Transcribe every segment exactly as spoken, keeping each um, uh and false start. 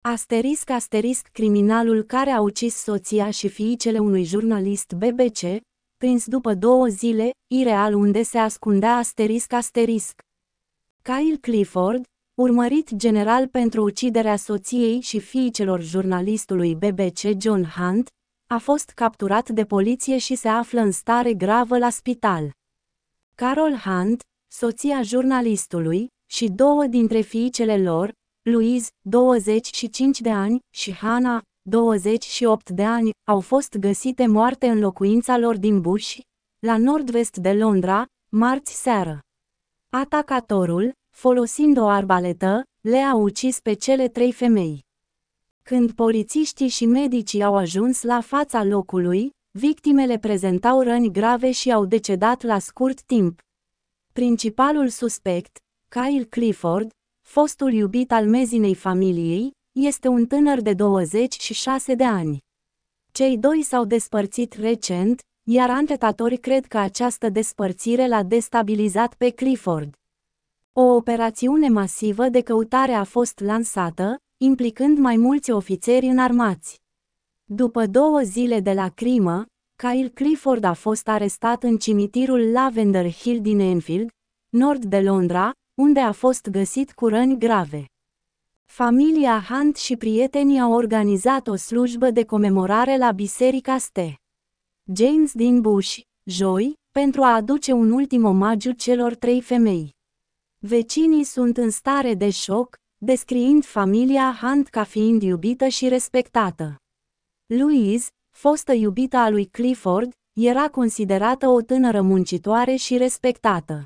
Asterisc asterisc criminalul care a ucis soția și fiicele unui jurnalist B B C, prins după două zile, ireal unde se ascundea asterisc asterisc. Kyle Clifford, urmărit general pentru uciderea soției și fiicelor jurnalistului B B C John Hunt, a fost capturat de poliție și se află în stare gravă la spital. Carol Hunt, soția jurnalistului, și două dintre fiicele lor, Louise, douăzeci și cinci de ani, și Hannah, douăzeci și opt de ani, au fost găsite moarte în locuința lor din Bush, la nord-vest de Londra, marți seară. Atacatorul, folosind o arbaletă, le-a ucis pe cele trei femei. Când polițiștii și medicii au ajuns la fața locului, victimele prezentau răni grave și au decedat la scurt timp. Principalul suspect, Kyle Clifford, fostul iubit al mezinei familiei, este un tânăr de douăzeci și șase de ani. Cei doi s-au despărțit recent, iar anchetatorii cred că această despărțire l-a destabilizat pe Clifford. O operațiune masivă de căutare a fost lansată, implicând mai mulți ofițeri înarmați. După două zile de la crimă, Kyle Clifford a fost arestat în cimitirul Lavender Hill din Enfield, nord de Londra, unde a fost găsit cu răni grave. Familia Hunt și prietenii au organizat o slujbă de comemorare la Biserica St. James din Bush, joi, pentru a aduce un ultim omagiu celor trei femei. Vecinii sunt în stare de șoc, descriind familia Hunt ca fiind iubită și respectată. Louise, fostă iubită a lui Clifford, era considerată o tânără muncitoare și respectată.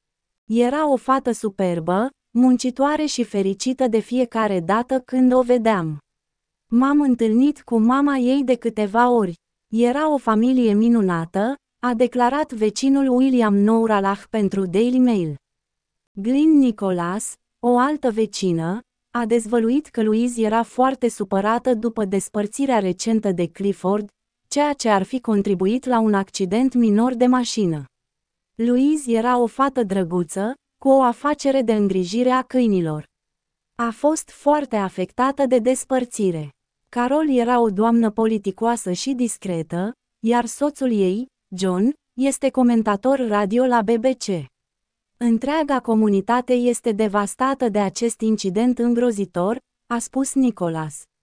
Era o fată superbă, muncitoare și fericită de fiecare dată când o vedeam. M-am întâlnit cu mama ei de câteva ori. Era o familie minunată, a declarat vecinul William Nouralah pentru Daily Mail. Glyn Nicholas, o altă vecină, a dezvăluit că Louise era foarte supărată după despărțirea recentă de Clifford, ceea ce ar fi contribuit la un accident minor de mașină. Louise era o fată drăguță, cu o afacere de îngrijire a câinilor. A fost foarte afectată de despărțire. Carol era o doamnă politicoasă și discretă, iar soțul ei, John, este comentator radio la B B C. Întreaga comunitate este devastată de acest incident îngrozitor, a spus Nicholas.